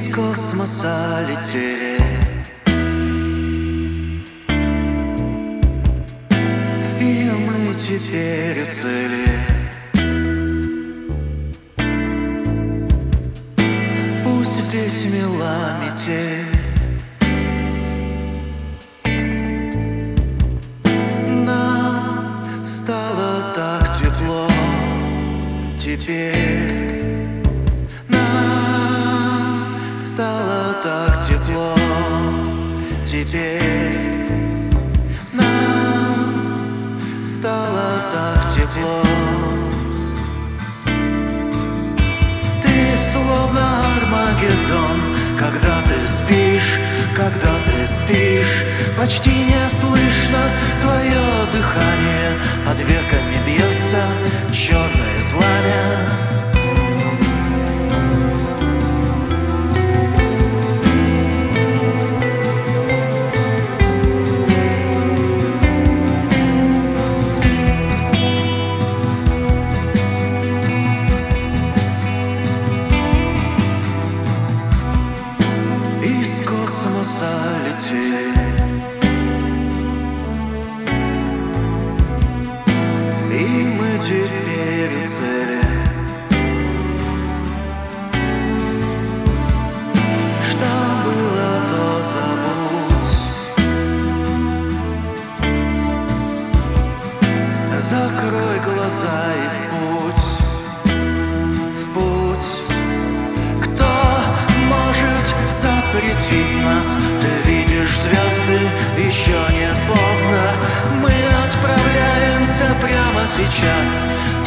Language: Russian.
Из космоса летели, и мы теперь у цели. Пусть здесь мила метель, нам стало так тепло теперь. Нам стало так тепло теперь. Нам стало так тепло. Ты словно Армагеддон, когда ты спишь, когда ты спишь. Почти не слышно твое дыхание, под веками бьется черное пламя. Из космоса летели, и мы теперь у цели. Что было, то забудь. Закрой глаза и в путь, в путь. Кто может запретить нас? Ты видишь звезды, еще не поздно. Мы отправляемся прямо сейчас